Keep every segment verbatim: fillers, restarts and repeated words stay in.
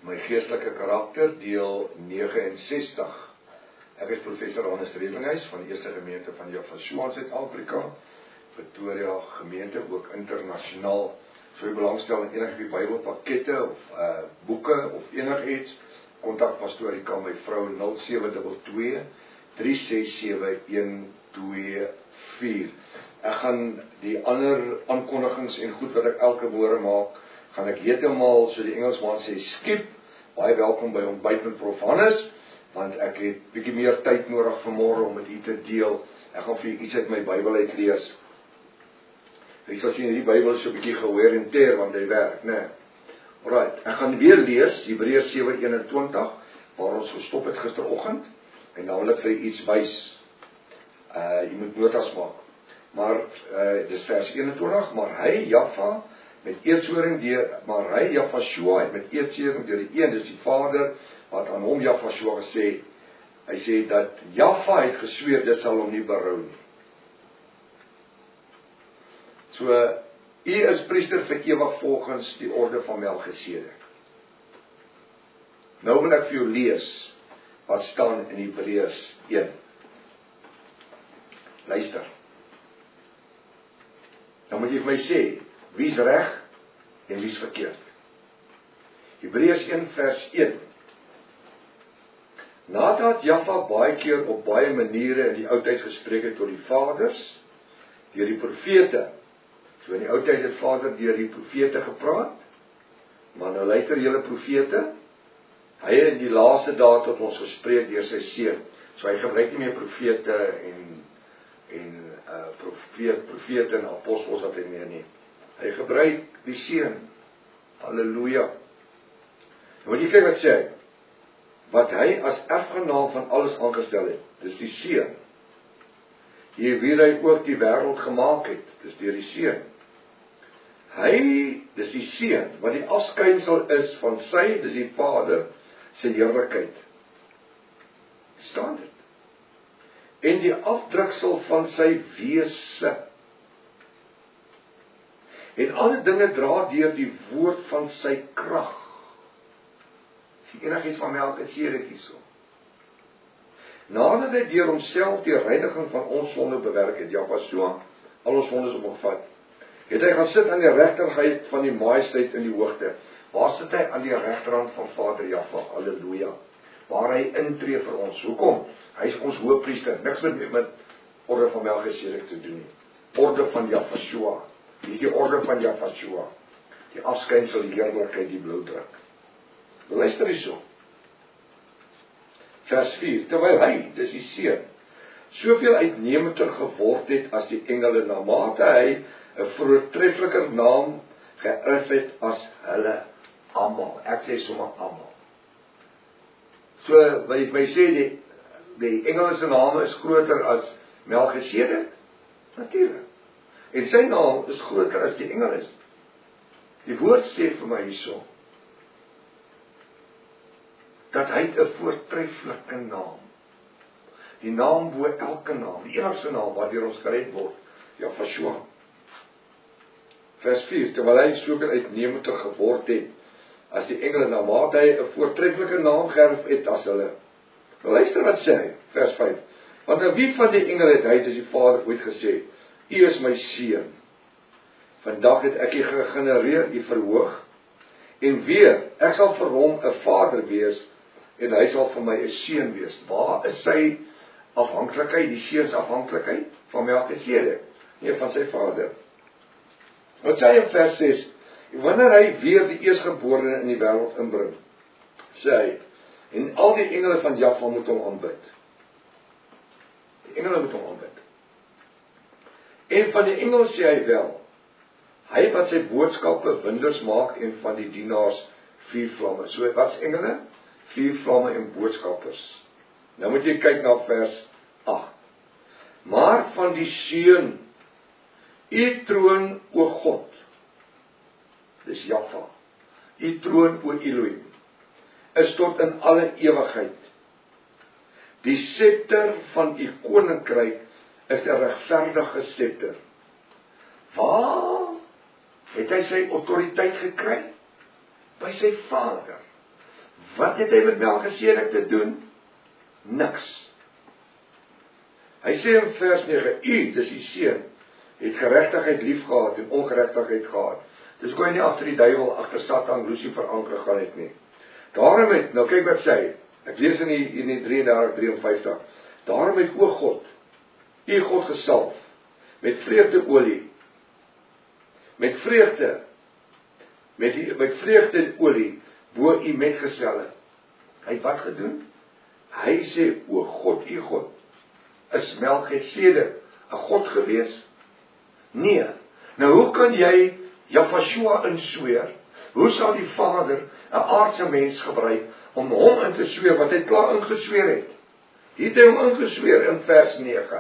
My geestelike karakter, deel negenensestig. Ek is professor Hannes Rewinghuis van die Eerste Gemeente van Javashua in Suid-Afrika, Pretoria gemeente, ook internasionaal. So jy belangstel in enige Bybelpakkette of uh, boeke of enigiets, kontak Pastorika my vrou nul sewe twee twee, drie ses sewe een twee vier. Ek gaan die ander aankondigings en goed wat ek elke môre maak, gaan ek heeltemal, so die Engelsman sê, skip. Baie welkom by Ontbyt met Prof Hannes, want ek het bietjie meer tyd nodig vanmôre om met u te deel. Ek gaan vir u iets uit my Bybel uit lees. Ek sal sien die Bybel is so bietjie gehoor en teer, want hy werk, né? Alright, ek gaan weer lees, Hebreërs sewe eenentwintig, waar ons gestop het gisteroggend, en dan wil ek vir u iets wys. Uh, jy moet notas maak. Maar, uh, dis vers eenentwintig, maar hy, Jaffa, met eetsoring deur, maar hy, Javashua, het met eetsoring deur die een, dis die Vader, wat aan hom Javashua gesê, hy sê dat Jaffa het gesweer, dit sal hom nie berou nie. So, u is priester vir ewig volgens die orde van Melchisedek. Nou wil ek vir jou lees, wat staan in Hebreërs een. Luister. Nou moet jy vir my sê, wie is reg en wie is verkeerd? Hebreërs een vers een. Nadat Jaffa baie keer op baie maniere in die oudheid gespreek het tot die vaders, deur die profete. So in die oudheid het Vader deur die profete gepraat, maar nou luister julle profete, hy het in die laaste dae tot ons gespreek deur sy seun. So hy gebruik nie meer profete en en uh, profeet, profete en apostels wat hy meer nie. Hy gebruik die seun. Halleluja. Nou moet jy kyk wat sê hy. Wat hy as erfgenaam van alles aangestel het, dis die seun. Hier wie hy ook die wêreld gemaak het, dis deur die seun. Hy, dis die seun, wat die afskynsel is van sy, dis die Vader, sy heerlikheid. Staan dit? En die afdruksel van sy wese. En alle dinge dra deur die woord van sy krag. Is die enigiets van Melchisedek hierso. Nadat hy deur homself die reiniging van ons sonde bewerk het, Javashua, al ons sondes opgevat, het hy gaan sit aan die regterkant van die majesteit in die hoogte. Waar sit hy? Aan die regterhand van Vader Jaffa, halleluja. Waar hy intree vir ons. Hoekom? Hy is ons hoëpriester. Niks met, met orde van Melchisedek te doen nie. Orde van Javashua. Dit is die orde van Javashua. Die afskynsel, die heerlikheid, die blauwdruk. Luister hierso. Vers vier. Terwyl hy, dis die seun, soveel uitnemender geword het as die engele, na mate hy 'n voortreffeliker naam geërf het as hulle almal. Ek sê sommer almal. So, wat jy my sê, die, die engele se naam is groter as Melchisedek? Natuurlik. En sy naam is groter as die engele is. Die woord sê vir my hierso, dat hy 'n voortreffelike naam. Die naam bo elke naam, die enigste naam waardeur ons gered word, Javashua. Vers vier, terwyl hy soveel uitnemender geword het, as die engele, na mate hy 'n voortreffelike naam geërf het as hulle. Nou luister wat sê hy, vers vyf. Want aan wie van die engele het hy, dis die Vader, ooit gesê, u is my seun. Vandag het ek u gegenereer, u verhoog, en weer, ek sal vir hom 'n vader wees, en hy sal vir my 'n seun wees. Waar is sy afhanklikheid, die seun se afhanklikheid? Van Melchisedek, nie van sy vader. Wat sê hy in vers ses? Wanneer hy weer die eerstgeborene in die wêreld inbring, sê hy, en al die engele van Jaffa moet hom aanbid. Die engele moet hom aanbid. En van die engele sê hy wel, hy wat sy boodskappe winders maak en van die dienaars vier vlamme. So wat is engele? Vier vlamme en boodskappers. Nou moet jy kyk na vers agt. Maar van die seun, u troon, o God, dis Jaffa, u troon, o Elohim, is tot in alle ewigheid. Die scepter van u koninkryk is 'n regverdige scepter. Waar het hy sy autoriteit gekry? By sy Vader. Wat het hy met Melchisedek te doen? Niks. Hy sê in vers nege, u, dis die seun, het geregtigheid lief gehad en ongeregtigheid gehad. Dis kon hy nie agter die duiwel, agter Satan, Lucifer aangegaan het nie. Daarom het, nou kyk wat sê, ek lees in die, in die drie en dertig, drie en vyftig, daarom het o God, u God gesalf, met vreugdeolie, met vreugde, met, die, met vreugdeolie, bo u metgeselle. Hy het wat gedoen? Hy sê, o God, u God, is Melchisedek 'n God gewees? Nee. Nou hoe kan jy Jahvashua insweer? Hoe sal die Vader 'n aardse mens gebruik om hom in te sweer wat hy klaar ingesweer het? Hier het hy hom ingesweer in vers nege.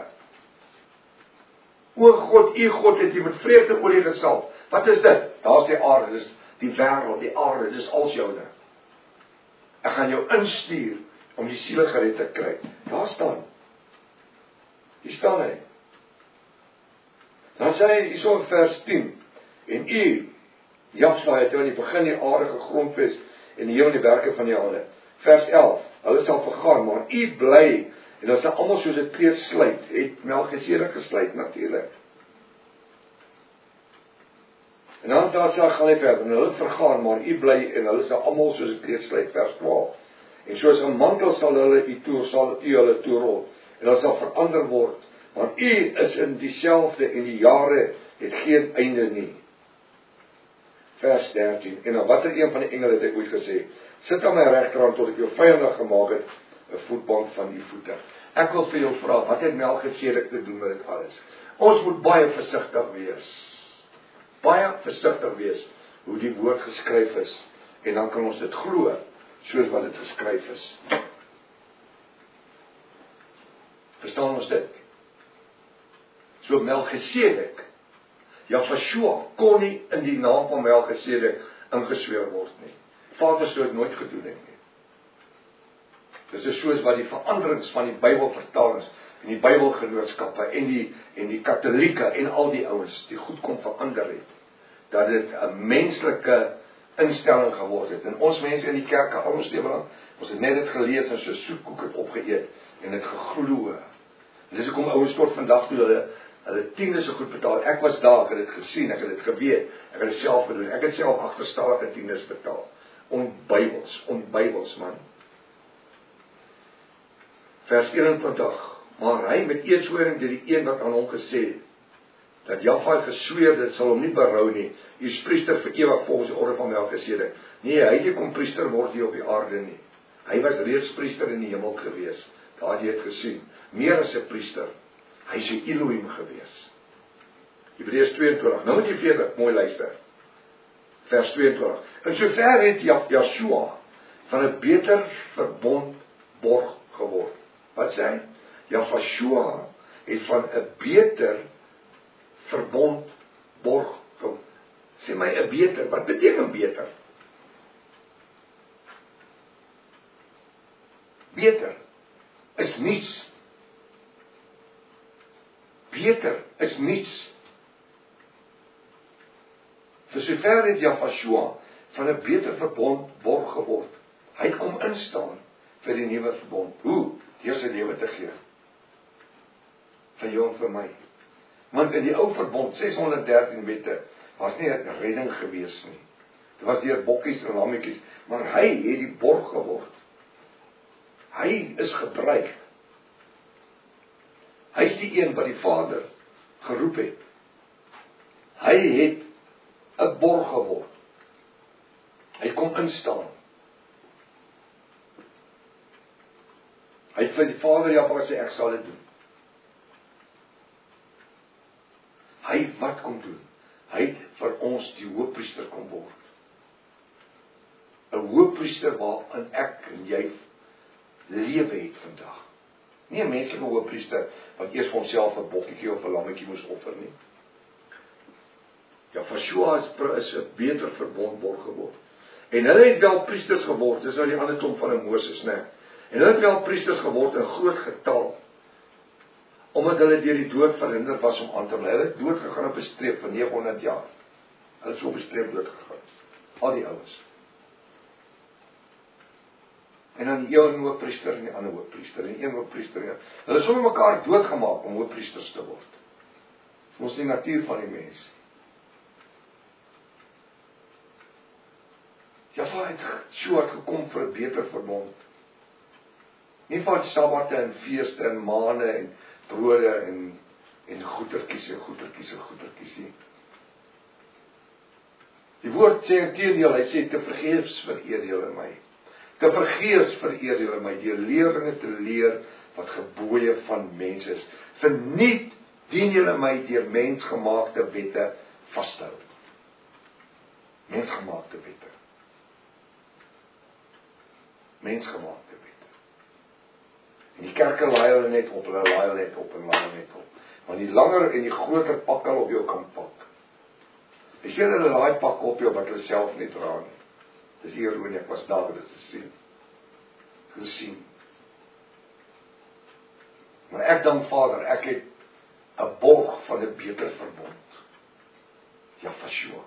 O God, u God het jy met vreugdeolie gesalf. Wat is dit? Daar's die aarde, dis die wêreld, die aarde, dis als joune. Ek gaan jou instuur om die siele gered te kry. Daar staan. Hier staan hy. Dan sê hy hierso in vers tien, en u, Jahvashua het in die begin die aarde gegrondves en die hemel en die werke van die hande. Vers elf, hulle sal vergaan, maar u bly, en as hy almal soos 'n kleed sluit, het Melchisedek gesluit natuurlik. En dan daar sê gaan hy verder, en hulle vergaan, maar u bly, en hulle sal almal soos 'n kleed sluit, vers twaalf. En soos 'n mantel sal hulle u toe, sal u hulle toerol, en hulle sal verander word, want u is in dieselfde, en die jare het geen einde nie. Vers dertien, en dan watter een van die engele het hy ooit gesê, sit aan my regterhand tot ek jou vyande gemaak het, 'n voetbank van die voete. Ek wil vir jou vra, wat het Melchisedek te doen met dit alles? Ons moet baie versigtig wees. Baie versigtig wees hoe die woord geskryf is, en dan kan ons dit glo, soos wat dit geskryf is. Verstaan ons dit? So Melchisedek, Jahvashua kon nie in die naam van Melchisedek ingesweer word nie. Vader sou dit nooit gedoen het nie. Dis is soos wat die veranderings van die Bybelvertalings en die Bybelgenootskappe en die en die Katolieke en al die ouens die goed kom verander het. Dat dit 'n menslike instelling geword het. En ons mense in die kerke, al ons lewe lang, ons het net dit gelees en so soetkoek het opgeëet en dit geglo. En dis hoekom ouens tot vandag toe hulle hulle tiendes so goed betaal. Ek was daar, ek het dit gesien, ek het dit geweet, ek het dit self gedoen. Ek het self agterstallige tiendes betaal. Onbybels, onbybels man. Vers eenentwintig, maar hy met eetshoring deur die een wat aan hom gesê het, dat Jahvashua gesweer dit sal hom nie berou nie, hy is priester vir ewig volgens die orde van Melchisedek. Nee, hy het nie kom priester word hier op die aarde nie. Hy was reeds priester in die hemel gewees. Daar het jy het gesien, meer as 'n priester. Hy is 'n Elohim gewees. Hebreërs tweeëntwintig, nou moet jy weer mooi luister. Vers tweeëntwintig, en sover het Jahvashua van 'n beter verbond borg geword. Wat sê hy? Jahvashua het van 'n beter verbond borg geword. Sê my 'n beter, wat beteken beter? Beter is niets. Beter is niets. Vir sover het Jahvashua van 'n beter verbond borg geword. Hy het kom instaan vir die nuwe verbond. Hoe? Deur sy lewe te gee. Vir jou en vir my. Want in die ou verbond, seshonderddertien wette, was nie 'n redding gewees nie. Dit was deur bokkies en lammetjies, maar hy het die borg geword. Hy is gebruik. Hy is die een wat die Vader geroep het. Hy het 'n borg geword. Hy kom instaan. Hy het vir die Vader Jahvah gesê, ek sal dit doen. Hy wat kom doen? Hy het vir ons die hoëpriester kom word. 'n Hoëpriester waarin ek en jy lewe het vandag. Nie 'n menslike hoëpriester wat eers vir homself 'n bokkie of 'n lammetjie moes offer nie. Jahvashua is 'n beter verbond borg geword. En hulle het wel priesters geword, dis nou die ander klomp van 'n Moses, né? En hulle het wel priesters geword in groot getal, omdat hulle deur die dood verhinder was om aan te bly. Hulle het dood gegaan op 'n streep van negenhonderd jaar. Hulle het so op 'n streep dood gegaan. Al die ouens. En dan die een hoofpriester en die ander hoofpriester en die een hoofpriester. En hulle is sommer mekaar doodgemaak om hoofpriesters te word. Dit is mos die natuur van die mens. Jaffa het so het gekom vir 'n beter verbond. Nie van sabbate en feeste en maane en brode en en goedertjies en goedertjies en goedertjies nie. Die woord sê inteendeel, hy sê te vergeefs vereer julle my. Te vergeefs vereer julle my deur leeringe te leer wat gebooie van mense is. Verniet dien julle my deur mensgemaakte wette vashou. Mensgemaakte wette. Mensgemaakte wette. En die kerke laai hulle net op, hulle laai hulle net op en laai hulle net op. Want die langer en die groter pak al op jou kan pak. As jy hulle laai pak op jou wat hulle self nie dra nie. Dis ironie, ek was daar, dit is sien. Gesien. Maar ek dank Vader, ek het 'n borg van 'n beter verbond. Jaffa.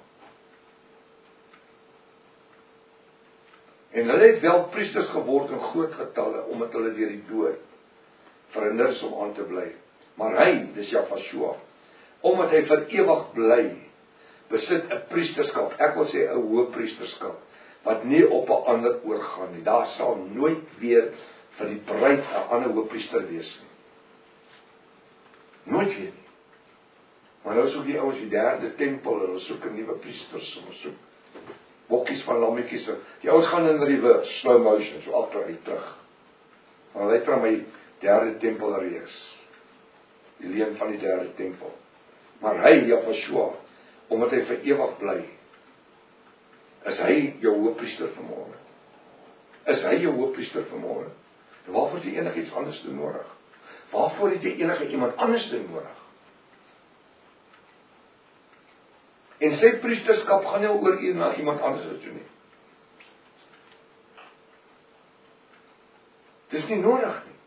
En hulle het wel priesters geword in groot getalle, omdat hulle deur die dood verhinder is om aan te bly. Maar hy, dis Jaffa, omdat hy vir ewig bly, besit 'n priesterskap, ek wil sê 'n hoëpriesterskap, wat nie op 'n ander oorgaan nie. Daar sal nooit weer vir die bruid 'n ander hoëpriester wees nie. Nooit weer nie. Maar nou soek die ouens die derde tempel, hulle soek 'n nuwe priesters, hulle soek bokkies van lammetjies. Die ouens gaan in reverse, slow motion, so agteruit terug. Maar hulle het van my derde tempel reeks. Die leen van die derde tempel. Maar hy, Jaffa, omdat hy vir ewig bly, is hy jou hoëpriester vanmôre. Is hy jou hoëpriester vanmôre? En waarvoor het jy enigiets anders te nodig? Waarvoor het jy enige iemand anders te nodig? En sy priesterskap gaan nie oor een na iemand anders toe nie. Dis nie nodig nie.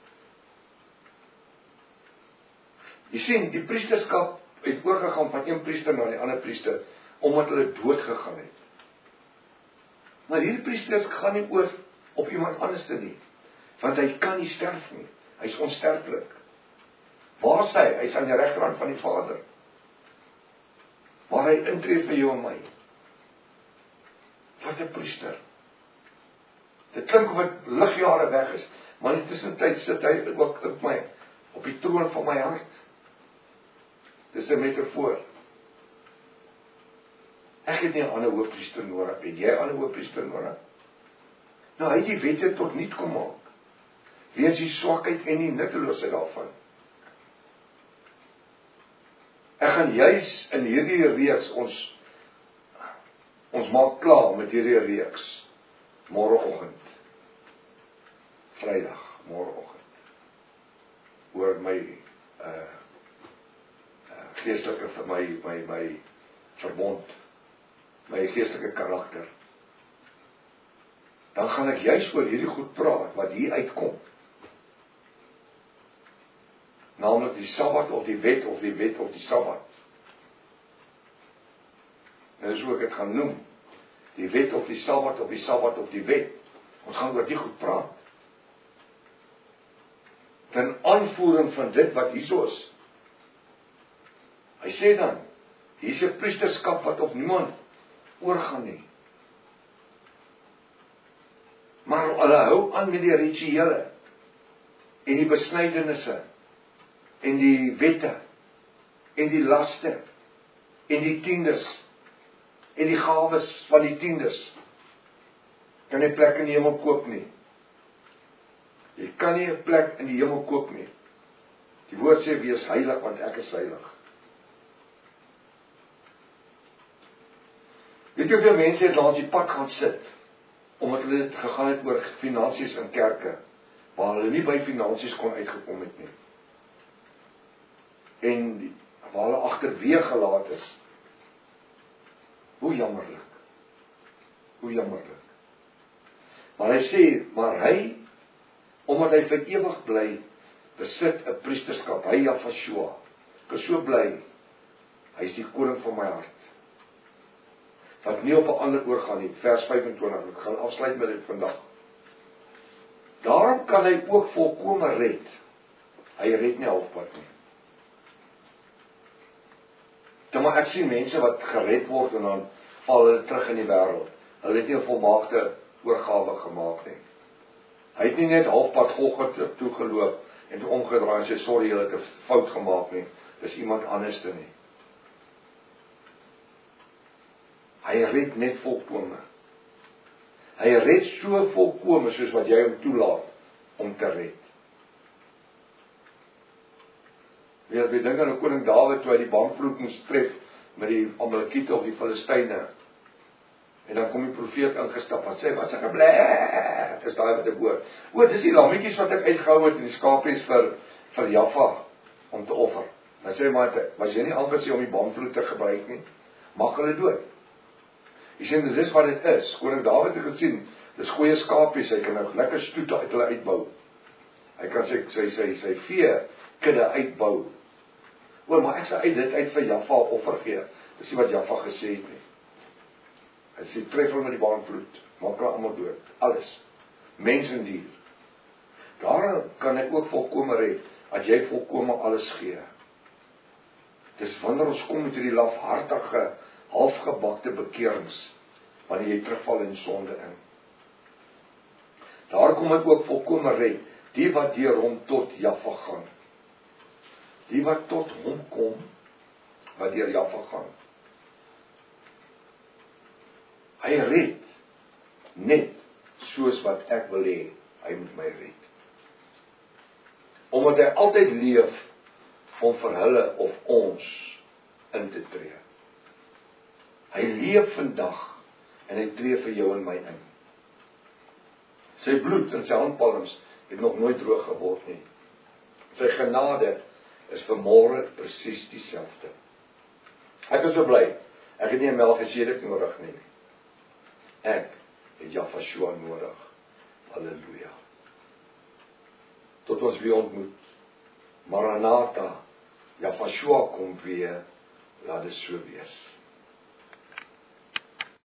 Jy sien, die priesterskap het oorgegaan van een priester na die ander priester, omdat hulle dood gegaan het. Maar hierdie priesters gaan nie oor op iemand anders te nie, want hy kan nie sterf nie, hy is onsterflik. Waar is hy? Hy is aan die regterhand van die Vader, waar hy intree vir jou en my. Wat 'n priester. Dit klink of het ligjare weg is, maar in die tussentyd sit hy ook op my, op die troon van my hart. Dis 'n metafoor. Ek het nie 'n ander hoofpriester nodig. Het jy 'n ander hoofpriester nodig? Nou, hy het die wette tot niet kom maak. Weens die swakheid en die nutteloosheid daarvan. Ek gaan juis in hierdie reeks ons ons maak klaar met hierdie reeks môreoggend. Vrydag, môreoggend. Oor my uh geestelike vir my my my verbond, my geestelike karakter. Dan gaan ek juis oor hierdie goed praat wat hier uitkom. Naamlik die Sabbat of die wet of die wet of die Sabbat. En dis hoe ek dit gaan noem. Die wet of die Sabbat of die Sabbat of die wet. Ons gaan oor die goed praat. Ten aanvoering van dit wat hierso is. Hy sê dan, hier is 'n priesterskap wat op niemand oorgaan nie. Maar hulle hou aan met die rituele en die besnydenisse en die wette en die laste en die tiendes en die gawes van die tiendes. Kan nie 'n plek in die hemel koop nie. Jy kan nie 'n plek in die hemel koop nie. Die woord sê wees heilig want ek is heilig. Weet jy hoeveel mense het langs die pad gaan sit, omdat hulle het gegaan het oor finansies in kerke, waar hulle nie by finansies kon uitgekom het nie. En waar hulle agterweeg gelaat is. Hoe jammerlik. Hoe jammerlik. Maar hy sê, maar hy, omdat hy vir ewig bly, besit 'n priesterskap, hy Jaffa, ek is so bly, hy is die koning van my hart. Wat nie op 'n ander oorgaan nie, vers vyf en twintig, ek gaan afsluit met dit vandag. Daarom kan hy ook volkome red. Hy red nie halfpad nie. Dan maar ek sien mense wat gered word en dan val hulle terug in die wêreld. Hulle het nie 'n volmaakte oorgawe gemaak nie. Hy het nie net halfpad Golgotha toe geloop en toe omgedraai en sê sorry, julle het 'n fout gemaak nie. Dis iemand anders te nie. Hy red net volkome. Hy red so volkome soos wat jy hom toelaat om te red. Wie het dink aan 'n koning Dawid toe hy die bankvloed moes tref met die Amalekiete of die Filistyne. En dan kom die profeet ingestap en sê, wat sê ek bleh, is daai wat ek hoor. O, dis die lammetjies wat ek uitgehou het en die skaapies vir, vir Jaffa om te offer. Dan sê hy, maar, was jy nie aangesê om die bankvloed te gebruik nie? Mag hulle dood. Jy sê, dit is wat dit is. Koning Dawid het gesien, dis goeie skaapies, hy kan nou lekker stoete uit hulle uitbou. Hy kan sy, sy, sy, sy vee kudde uitbou. O, maar ek sê uit dit uit vir Jaffa offer gee. Dis nie wat Jaffa gesê het nie. Hy sê, treffel met die bankvloed, maak hulle almal dood, alles, mens en dier. Daarom kan hy ook volkome red, as jy volkome alles gee. Dis wanneer ons kom met hierdie lafhartige, halfgebakte bekerings, wanneer jy terugval in sonde in. Daar kom hy ook volkome red, die wat deur hom tot Jaffa gaan. Die wat tot hom kom, wat deur Jaffa gaan. Hy red, net soos wat ek wil hê, hy moet my red. Omdat hy altyd leef, om vir hulle of ons in te tree. Hy leef vandag, en hy tree vir jou en my in. Sy bloed en sy handpalms het nog nooit droog geword nie. Sy genade is vanmôre presies dieselfde. Ek is so bly, ek het nie 'n Melchisedek nodig nie. Ek het Jaffa nodig. Halleluja. Tot ons weer ontmoet. Maranatha, Jaffa kom weer, laat dit so wees.